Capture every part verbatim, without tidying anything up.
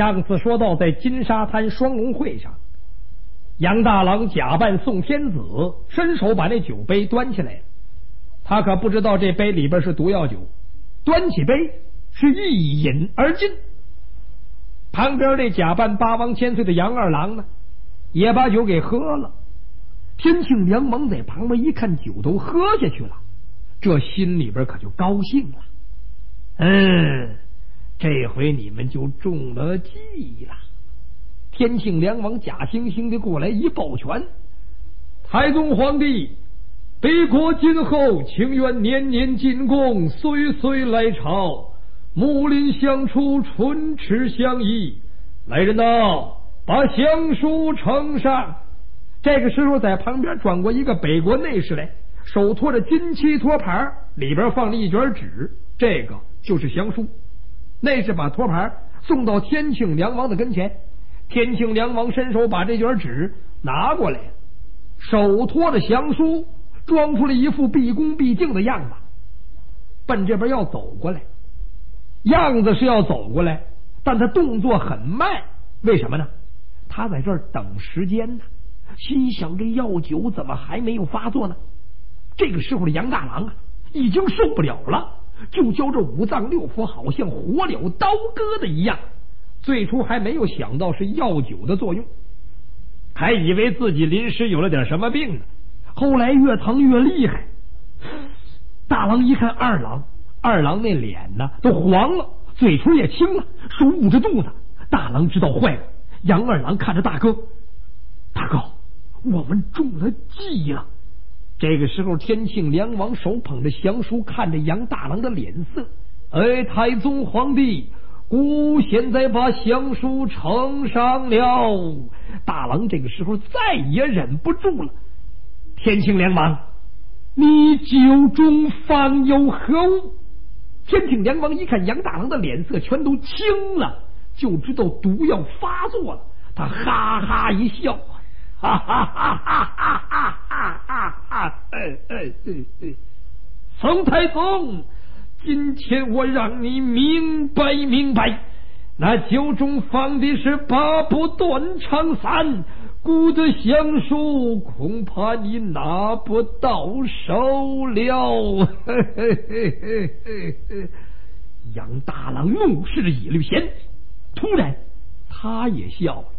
上次说到，在金沙滩双龙会上，杨大郎假扮宋天子，伸手把那酒杯端起来了。他可不知道这杯里边是毒药酒，端起杯是一饮而尽。旁边这假扮八王千岁的杨二郎呢，也把酒给喝了。天庆梁王在旁边一看酒都喝下去了，这心里边可就高兴了。嗯，这回你们就中了计了。天庆梁王假惺惺的过来一抱拳：太宗皇帝，北国今后情愿年年进贡，岁岁来朝，睦邻相处，唇齿相依。来人呐，把降书呈上。这个时候在旁边转过一个北国内侍来，手托着金漆托盘，里边放了一卷纸，这个就是降书。内侍把托盘送到天庆梁王的跟前，天庆梁王伸手把这卷纸拿过来，手托着降书，装出了一副毕恭毕敬的样子，奔这边要走过来。样子是要走过来，但他动作很慢，为什么呢？他在这儿等时间呢，心想这药酒怎么还没有发作呢？这个时候的杨大郎啊，已经受不了了，就叫这五脏六腑好像火燎刀割的一样。最初还没有想到是药酒的作用，还以为自己临时有了点什么病呢。后来越疼越厉害。大郎一看二郎，二郎那脸呢都黄了，嘴唇也青了，手捂着肚子。大郎知道坏了，杨二郎看着大哥：大哥，我们中了计了。这个时候天庆梁王手捧着降书，看着杨大郎的脸色：哎，太宗皇帝，吾现在把降书呈上了。大郎这个时候再也忍不住了：天庆梁王，你酒中放有何物？天庆梁王一看杨大郎的脸色全都青了，就知道毒药发作了。他哈哈一笑：哈哈哈哈哈哈哈哈！哎哎哎！宋太宗，今天我让你明白明白，那酒中放的是八部断肠散，孤的降书恐怕你拿不到手了。嘿嘿嘿嘿嘿！杨大郎怒视着野绿贤，突然他也笑了。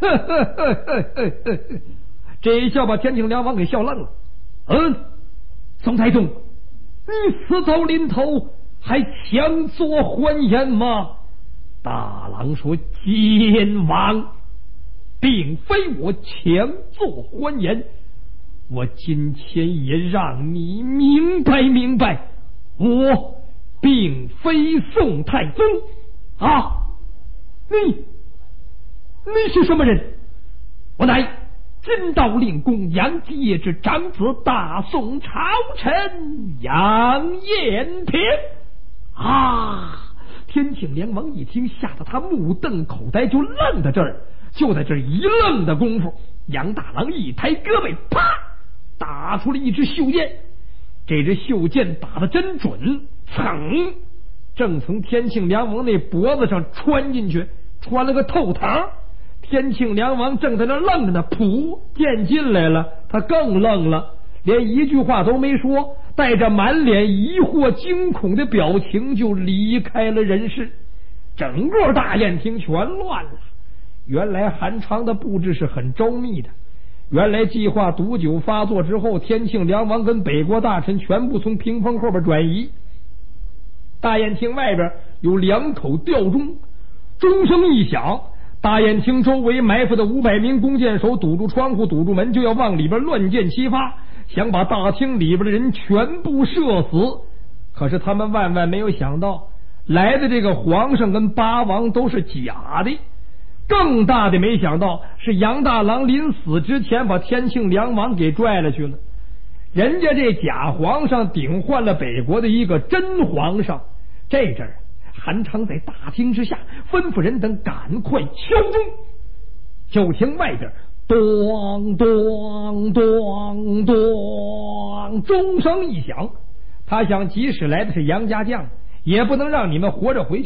这一笑把天庆梁王给笑愣了。嗯，宋太宗，你死到临头还强作欢颜吗？大郎说：奸王，并非我强作欢颜，我今天也让你明白明白，我并非宋太宗啊！你你是什么人？我乃真道令公杨继业之长子，大宋朝臣杨延平啊！天庆梁王一听，吓得他目瞪口呆，就愣在这儿。就在这一愣的功夫，杨大郎一抬胳膊，啪，打出了一支袖箭。这支袖箭打得真准，噌，正从天庆梁王那脖子上穿进去，穿了个透膛。天庆梁王正在那愣着呢，噗，箭进来了，他更愣了，连一句话都没说，带着满脸疑惑惊恐的表情就离开了人世。整个大宴厅全乱了。原来韩昌的布置是很周密的，原来计划毒酒发作之后，天庆梁王跟北国大臣全部从屏风后边转移。大宴厅外边有两口吊钟，钟声一响，大宴厅周围埋伏的五百名弓箭手堵住窗户，堵住门，就要往里边乱箭齐发，想把大厅里边的人全部射死。可是他们万万没有想到，来的这个皇上跟八王都是假的。更大的没想到是杨大郎临死之前把天庆梁王给拽了去了。人家这假皇上顶换了北国的一个真皇上。这阵儿韩昌在大厅之下吩咐人等赶快敲钟。就听外边咚咚咚咚钟声一响，他想即使来的是杨家将，也不能让你们活着回去，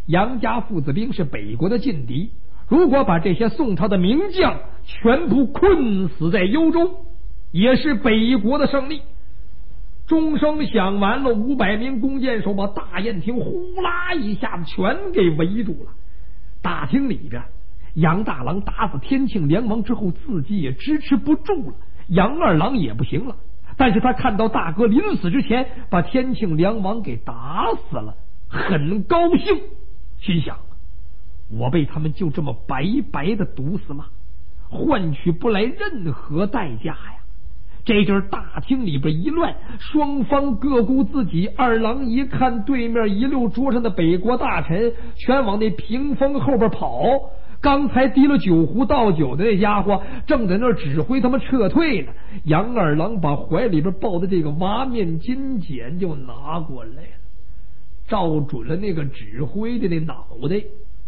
杨家父子兵是北国的劲敌，如果把这些宋朝的名将全部困死在幽州，也是北国的胜利。钟声响完了，五百名弓箭手把大宴厅呼啦一下子全给围住了。大厅里边，杨大郎打死天庆梁王之后，自己也支持不住了，杨二郎也不行了。但是他看到大哥临死之前把天庆梁王给打死了，很高兴，心想：我被他们就这么白白的毒死吗？换取不来任何代价呀！这阵大厅里边一乱，双方各顾自己。二郎一看对面一溜桌上的北国大臣全往那屏风后边跑，刚才提了酒壶倒酒的那家伙正在那指挥他们撤退呢。杨二郎把怀里边抱的这个挖面金剪就拿过来了，照准了那个指挥的那脑袋，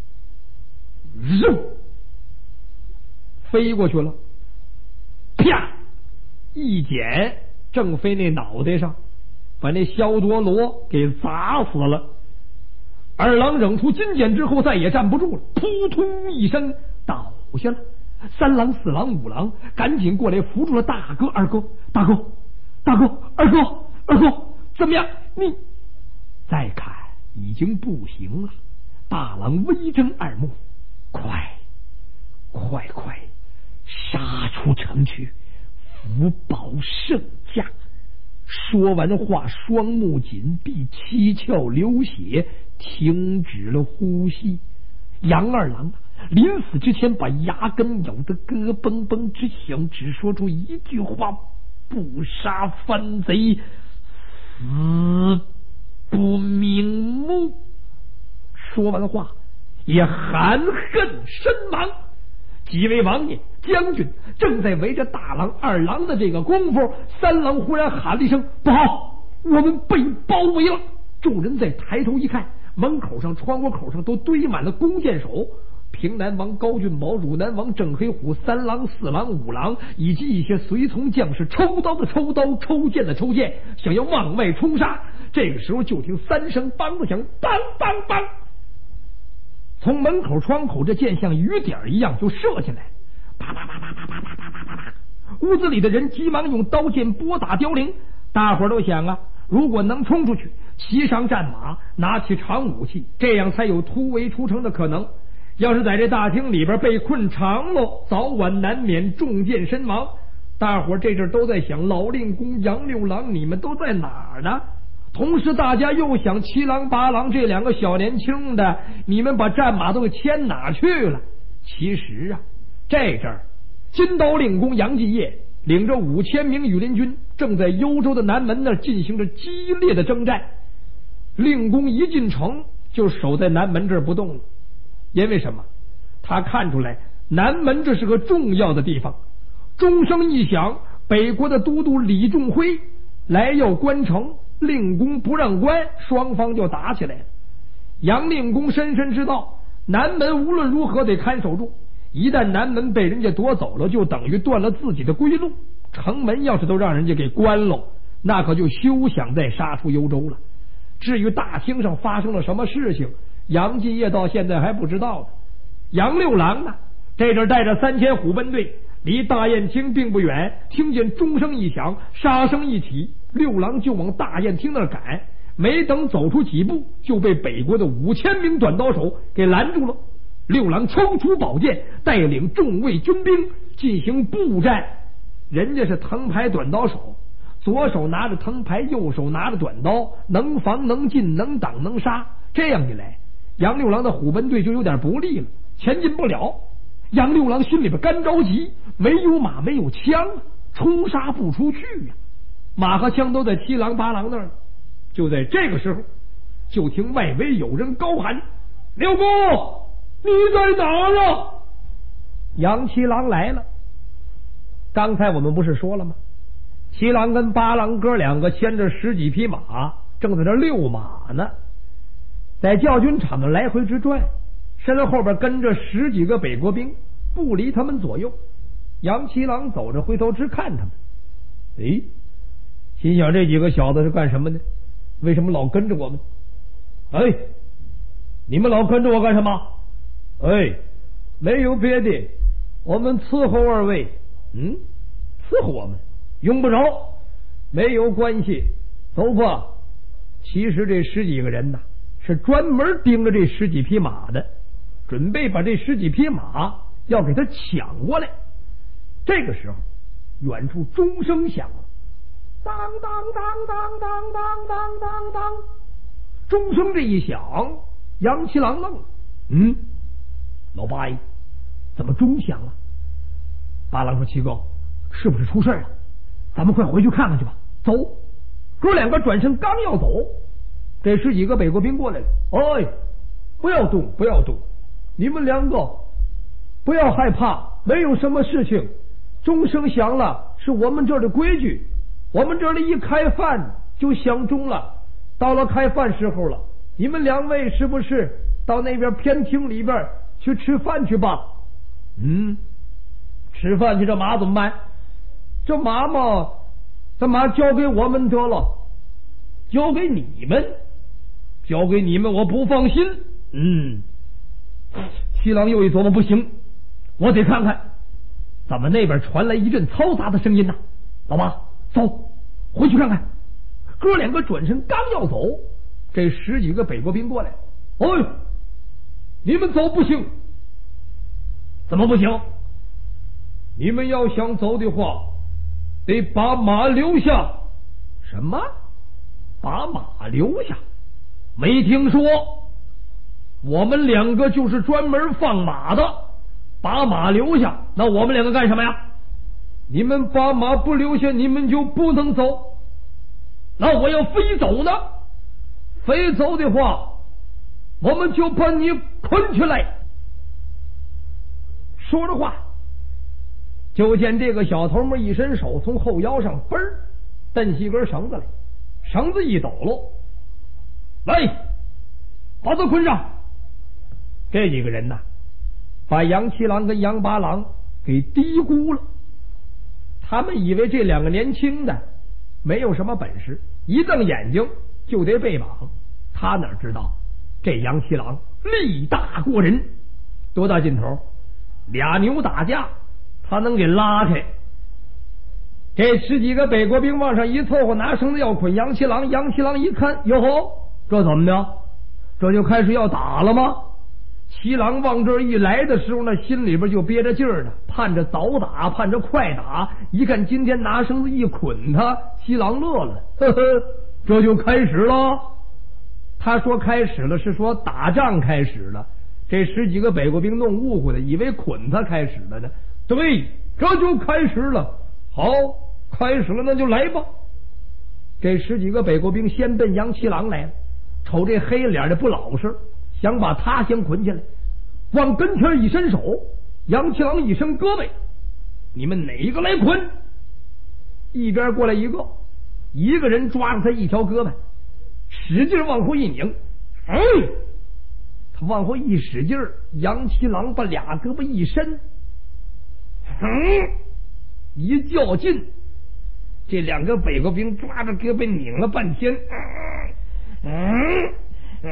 扔飞过去了，啪一剪正飞那脑袋上，把那萧多罗给砸死了。二郎扔出金剪之后再也站不住了，扑通一声倒下了。三郎四郎五郎赶紧过来扶住了大哥。二哥大哥大哥二哥二哥怎么样？你再看已经不行了。大郎微睁二目，快快快杀出城去，福保圣驾。说完话，双目紧闭，七窍流血，停止了呼吸。杨二郎临死之前把牙根咬得咯嘣嘣直响，只说出一句话：不杀反贼，死不瞑目。说完话也含恨身亡。几位王爷将军正在围着大郎二郎的这个功夫，三郎忽然喊了一声：不好，我们被包围了。众人再抬头一看，门口上窗户口上都堆满了弓箭手。平南王高俊宝、汝南王郑黑虎、三郎四郎五郎以及一些随从将士，抽刀的抽刀，抽剑的抽剑，想要往外冲杀。这个时候就听三声梆子响，梆梆梆，从门口窗口这箭像雨点一样就射进来，啪啪啪啪啪啪啪啪啪啪啪，屋子里的人急忙用刀剑拨打凋零。大伙儿都想啊，如果能冲出去，骑上战马，拿起长武器，这样才有突围出城的可能。要是在这大厅里边被困长喽，早晚难免中箭身亡。大伙儿这阵都在想，老令公、杨六郎你们都在哪儿呢？同时大家又想，七郎八郎这两个小年轻的，你们把战马都给牵哪去了？其实啊，这阵儿金刀令公杨继业领着五千名羽林军，正在幽州的南门那儿进行着激烈的征战。令公一进城就守在南门这儿不动了，因为什么？他看出来南门这是个重要的地方。钟声一响，北国的都督李仲辉来要关城，令公不让关，双方就打起来了。杨令公深深知道，南门无论如何得看守住，一旦南门被人家夺走了，就等于断了自己的归路。城门要是都让人家给关了，那可就休想再杀出幽州了。至于大厅上发生了什么事情，杨继业到现在还不知道呢。杨六郎呢，这阵带着三千虎贲队离大宴厅并不远，听见钟声一响，杀声一起，六郎就往大宴厅那儿赶。没等走出几步，就被北国的五千名短刀手给拦住了。六郎抽出宝剑，带领众位军兵进行步战。人家是藤牌短刀手，左手拿着藤牌，右手拿着短刀，能防能进，能挡能杀。这样一来，杨六郎的虎贲队就有点不利了，前进不了。杨六郎心里边干着急，没有马没有枪，冲杀不出去呀、啊。马和枪都在七郎八郎那儿。就在这个时候，就听外围有人高喊：六姑，你在哪儿啊？杨七郎来了。刚才我们不是说了吗？七郎跟八郎哥两个牵着十几匹马，正在这遛马呢，在教军场的来回直转，身后边跟着十几个北国兵，不离他们左右。杨七郎走着回头直看他们，哎，心想这几个小子是干什么的？为什么老跟着我们？哎， 你们老跟着我干什么？哎，没有别的，我们伺候二位。嗯，伺候我们用不着，没有关系，走吧。其实这十几个人呐，是专门盯着这十几匹马的，准备把这十几匹马要给他抢过来。这个时候，远处钟声响了，当当当当当当当当当，钟声这一响，杨七郎愣了。嗯，老八爷，怎么钟响了？八郎说：“七哥，是不是出事了？咱们快回去看看去吧。”走。哥两个转身刚要走，这十几个北国兵过来了。哎，不要动，不要动，你们两个不要害怕，没有什么事情。钟声响了，是我们这儿的规矩。我们这里一开饭就响钟了，到了开饭时候了，你们两位是不是到那边偏厅里边去吃饭去吧？嗯，吃饭去，这马怎么办？这马嘛，这马交给我们得了。交给你们，交给你们，我不放心。嗯，七郎又一琢磨，不行，我得看看。怎么那边传来一阵嘈杂的声音呢？老八，走，回去看看。哥两个转身刚要走，这十几个北国兵过来。哎，你们走不行。怎么不行？你们要想走的话，得把马留下。什么？把马留下？没听说。我们两个就是专门放马的，把马留下，那我们两个干什么呀？你们把马不留下，你们就不能走。那我要飞走呢？飞走的话，我们就把你捆起来。说着话，就见这个小头目一伸手，从后腰上嘣儿蹬起一根绳子来，绳子一抖喽，来，把他捆上。这几个人呐，把杨七郎跟杨八郎给低估了。他们以为这两个年轻的没有什么本事，一瞪眼睛就得被绑。他哪知道这杨七郎力大过人，多大劲头？俩牛打架，他能给拉开。这十几个北国兵往上一凑合，拿绳子要捆杨七郎。杨七郎一看，哟吼，这怎么的？这就开始要打了吗？七郎往这儿一来的时候呢，心里边就憋着劲儿呢，盼着早打，盼着快打。一看今天拿绳子一捆他，七郎乐了，呵呵，这就开始了。他说开始了，是说打仗开始了。这十几个北国兵弄误会了，以为捆他开始了呢。对，这就开始了。好，开始了，那就来吧。这十几个北国兵先奔杨七郎来了，瞅这黑脸的不老实，想把他先捆起来，往跟前一伸手，杨七郎一伸胳膊，你们哪一个来捆？一边过来一个，一个人抓着他一条胳膊，使劲往后一拧，哎，他往后一使劲，杨七郎把俩胳膊一伸，嗯，一较劲，这两个北国兵抓着胳膊拧了半天，嗯嗯嗯，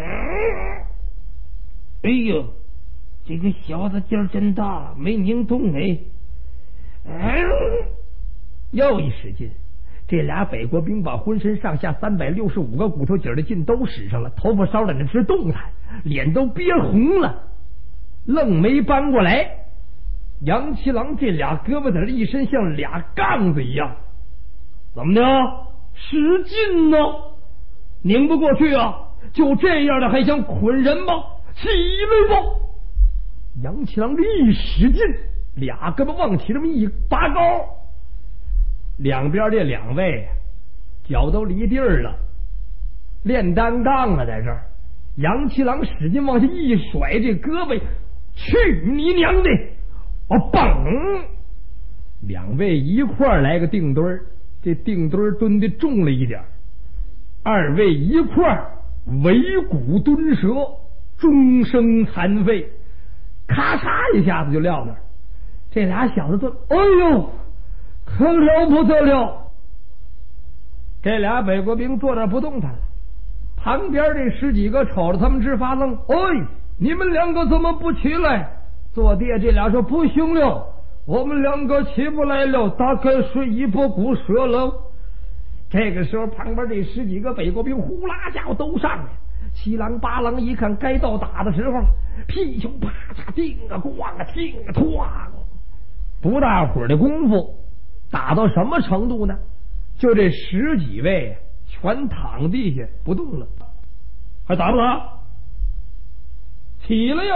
哎呦，这个小子劲儿真大，没拧动哎！嗯，又一使劲，这俩北国兵把浑身上下三百六十五个骨头节的劲都使上了，头发烧的那是动弹，脸都憋红了，愣没搬过来。杨七郎这俩胳膊在这一伸，像俩杠子一样，怎么的？使劲呢，拧不过去啊！就这样的还想捆人吗？起来吧！杨七郎一使劲，俩胳膊往起这么一拔高，两边这两位脚都离地儿了，练单杠了，在这儿。杨七郎使劲往下一甩，这胳膊，去你娘的！我嘣！两位一块儿来个定墩儿，这定墩儿蹲的重了一点，二位一块儿围骨蹲蛇，终生残废，咔嚓一下子就撂那儿。这俩小子都，哎呦，可了不得了！这俩北国兵坐那不动弹了， 旁边这十几个瞅着他们直发愣。哎，你们两个怎么不起来？坐地这俩说不行了，我们两个起不来了，大概是一波骨折了。这个时候旁边这十几个北国兵呼啦家伙都上来，七郎八郎一看该到打的时候了，屁球啪嚓叮啊咣啊听啊哐，不大会儿的功夫打到什么程度呢？就这十几位全躺地下不动了。还打不打？起来呀！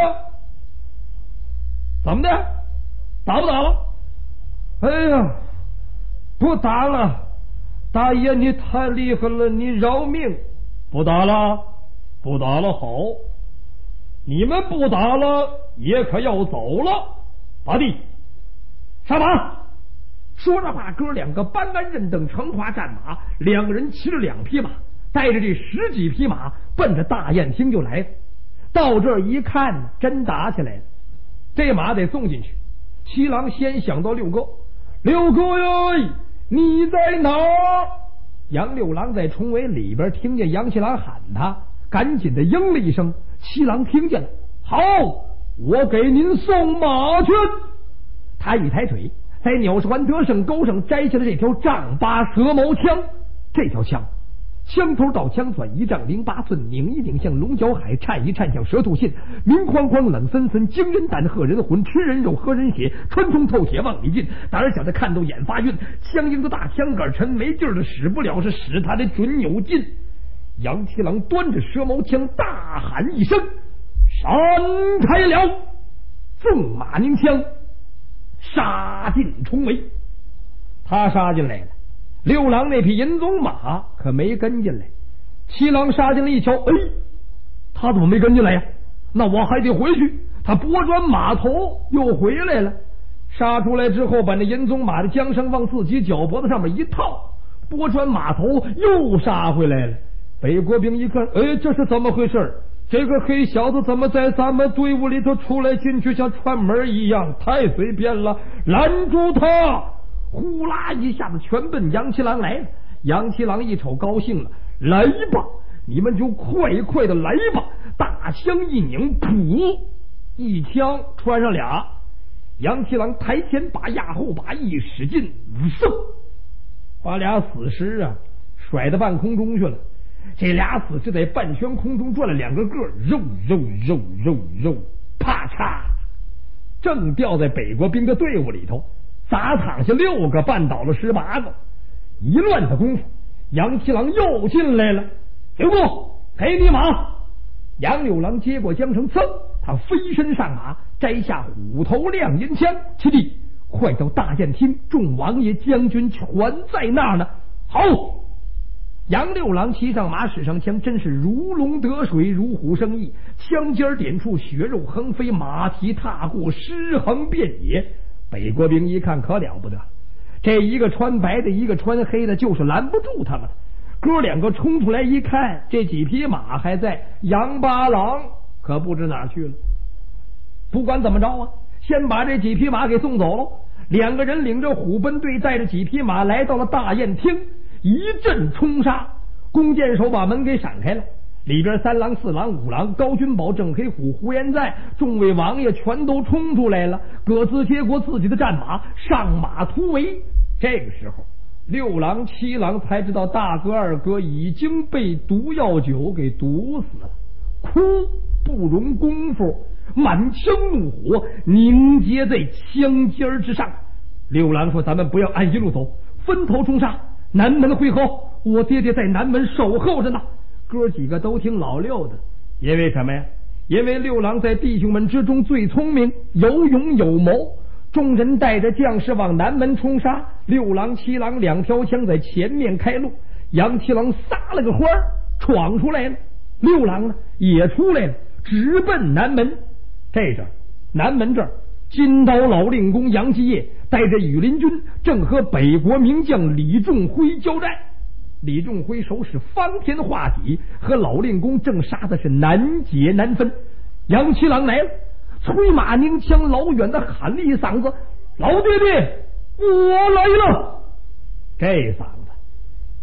怎么的？打不打了？哎呀，不打了！大爷你太厉害了，你饶命！不打了，不打了，好，你们不打了也可要走了。八弟，上马！说着话，哥两个搬鞍认镫，乘华战马，两个人骑着两匹马，带着这十几匹马，奔着大宴厅就来了。到这儿一看呢，真打起来了。这马得送进去。七郎先想到六哥，六哥呀，你在哪儿？杨六郎在重围里边听见杨七郎喊他，赶紧的应了一声。七郎听见了，好，我给您送马去。他一抬腿，在鸟环得胜钩上摘下了这条丈八蛇矛枪。这条枪枪头到枪短一丈零八寸，拧一拧像龙角海，颤一颤像蛇吐信，明哐哐冷森森，惊人胆喝人魂，吃人肉喝人血，穿通透铁往里进。胆儿小的看到眼发晕，枪缨的大枪杆沉没劲儿的使不了，是使他的准有劲。杨七郎端着蛇矛枪大喊一声，闪开了，纵马拧枪杀进重围。他杀进来了，六郎那匹银鬃马可没跟进来。七郎杀进来一瞧，哎，他怎么没跟进来呀？那我还得回去。他拨转马头又回来了，杀出来之后，把那银鬃马的缰绳往自己脚脖子上面一套，拨转马头又杀回来了。北国兵一看，哎，这是怎么回事？这个黑小子怎么在咱们队伍里头出来进去像串门一样，太随便了，拦住他！呼啦一下子全奔杨七郎来了。杨七郎一瞅高兴了，来吧，你们就快快的来吧！大枪一拧，噗，一枪穿上俩。杨七郎抬前把压后把一使劲，嗖，把俩死尸啊甩到半空中去了。这俩死尸在半圈空中转了两个个，肉肉肉肉肉，啪嚓，正掉在北国兵的队伍里头，砸躺下六个，绊倒了十八个。一乱的功夫，杨七郎又进来了。刘公，给你马。杨六郎接过缰绳，噌，他飞身上马，摘下虎头亮银枪。七弟，快到大宴厅，众王爷将军全在那儿呢。好。杨六郎骑上马，使上枪，真是如龙得水，如虎生翼。枪尖点处，血肉横飞，马蹄踏过，尸横遍野。北国兵一看，可了不得，这一个穿白的，一个穿黑的，就是拦不住他们。哥两个冲出来一看，这几匹马还在，杨八郎可不知哪去了。不管怎么着啊，先把这几匹马给送走了。两个人领着虎贲队，带着几匹马来到了大宴厅。一阵冲杀，弓箭手把门给闪开了，里边三郎四郎五郎高君宝郑黑虎胡延在众位王爷全都冲出来了，各自接过自己的战马，上马突围。这个时候六郎七郎才知道大哥二哥已经被毒药酒给毒死了，哭不容功夫，满腔怒火凝结在枪尖之上。六郎说，咱们不要按一路走，分头冲杀，南门会合，我爹爹在南门守候着呢。哥几个都听老六的，因为什么呀？因为六郎在弟兄们之中最聪明，有勇有谋。众人带着将士往南门冲杀，六郎七郎两条枪在前面开路，杨七郎撒了个欢儿闯出来了，六郎呢也出来了，直奔南门。这阵南门这儿，金刀老令公杨继业带着羽林军正和北国名将李仲辉交战。李仲辉手使方天画戟，和老令公正杀的是难解难分。杨七郎来了，催马拧枪，老远的喊了一嗓子：“老爹爹，我来了！”这嗓子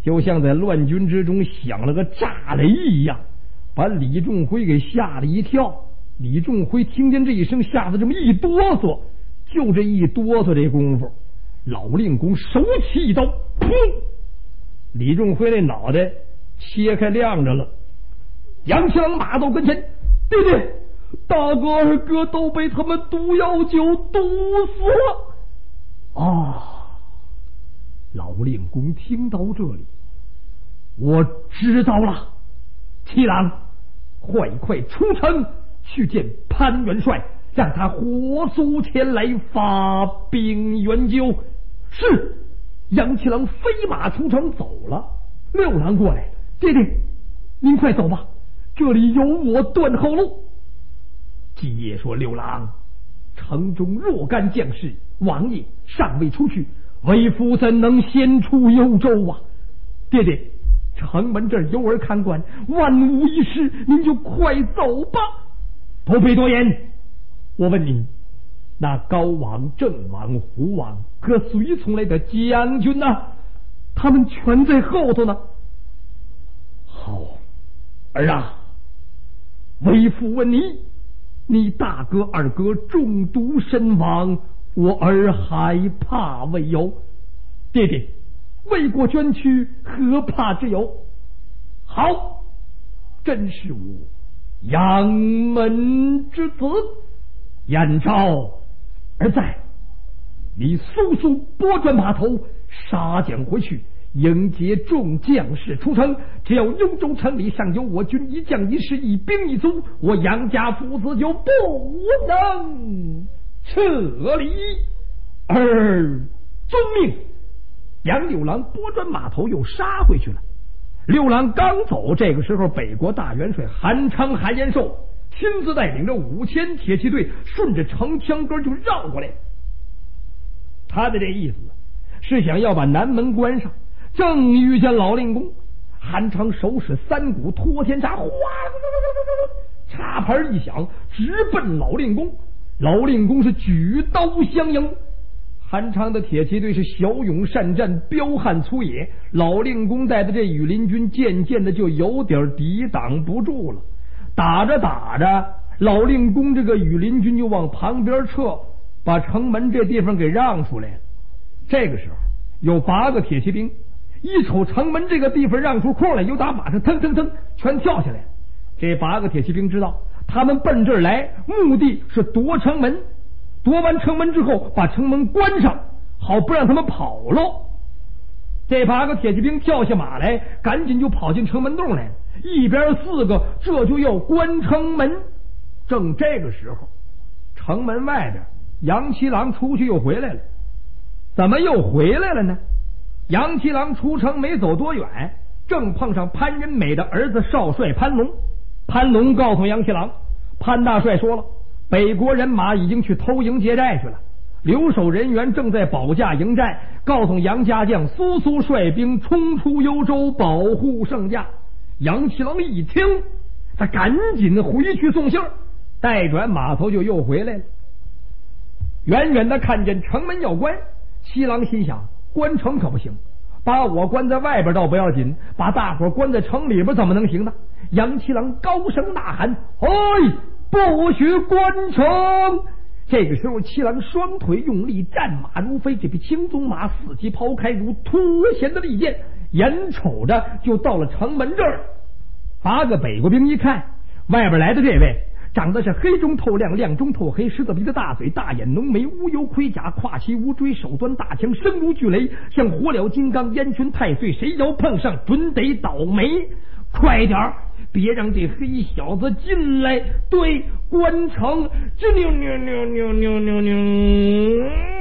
就像在乱军之中响了个炸雷一样，把李仲辉给吓了一跳。李仲辉听见这一声，吓得这么一哆嗦，就这一哆嗦这功夫，老令公手起一刀，砰！李仲辉那脑袋切开亮着了。杨七郎马到跟前，弟弟，大哥二哥都被他们毒药酒毒死了。啊！老令公听到这里，我知道了。七郎，快快出城去见潘元帅，让他火速前来发兵援救。是。杨七郎飞马出城走了。六郎过来，弟弟，您快走吧，这里有我断后路。继业说：六郎，城中若干将士，王爷尚未出去，为夫怎能先出幽州啊？弟弟，城门这儿有儿看管，万无一失，您就快走吧。不必多言，我问你，那高王、郑王、胡王和随从来的将军呢？他们全在后头呢。好，儿啊，为父问你，你大哥二哥中毒身亡，我儿害怕未有？弟弟，为国捐躯，何怕之有？好，真是我杨门之子。燕昭儿在，你速速拨转马头，杀将回去，迎接众将士出城。只要幽州城里尚有我军一将一士一兵一卒，我杨家父子就不能撤离。而遵命。杨六郎拨转马头又杀回去了。六郎刚走，这个时候北国大元帅韩昌、韩延寿亲自带领着五千铁骑队，顺着城墙根就绕过来。他的这意思是想要把南门关上。正遇见老令公，韩昌手使三股托天叉，哗，插牌一响，直奔老令公。老令公是举刀相迎。韩昌的铁骑队是骁勇善战，彪悍粗野。老令公带的这羽林军渐渐的就有点抵挡不住了。打着打着，老令公这个羽林军就往旁边撤，把城门这地方给让出来了。这个时候有八个铁骑兵一瞅城门这个地方让出空来，又打马上腾腾腾全跳下来。这八个铁骑兵知道他们奔这儿来目的是夺城门，夺完城门之后把城门关上，好不让他们跑喽。这八个铁骑兵跳下马来，赶紧就跑进城门洞来，一边四个这就要关城门。正这个时候，城门外边杨七郎出去又回来了。怎么又回来了呢？杨七郎出城没走多远，正碰上潘仁美的儿子少帅潘龙。潘龙告诉杨七郎，潘大帅说了，北国人马已经去偷营劫寨去了，留守人员正在保驾迎战，告诉杨家将速速率兵冲出幽州，保护圣驾。杨七郎一听，他赶紧回去送信儿，带转马头就又回来了。远远的看见城门要关，七郎心想，关城可不行，把我关在外边倒不要紧，把大伙关在城里边怎么能行呢？杨七郎高声呐喊，哎，不许关城！这个时候七郎双腿用力，战马如飞，这匹青鬃马四蹄抛开如脱弦的利箭，眼瞅着就到了城门这儿。八个北国兵一看外边来的这位长得是黑中透亮，亮中透黑，狮子鼻子大嘴，大眼浓眉，乌油盔甲，胯骑乌锥，手端大枪，声如巨雷，像火燎金刚，烟熏太岁，谁要碰上准得倒霉。快点儿，别让这黑小子进来！对，关城，这扭扭扭扭扭扭扭，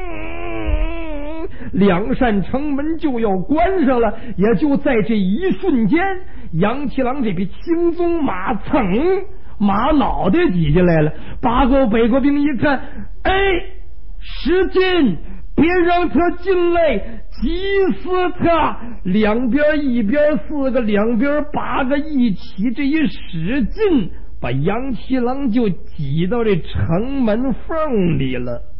两扇城门就要关上了。也就在这一瞬间，杨七郎这匹青鬃马噌马脑袋挤进来了。八个北国兵一看，哎，使劲，别让他进来，急死他！两边一边四个，两边八个一起，这一使劲，把杨七郎就挤到这城门缝里了。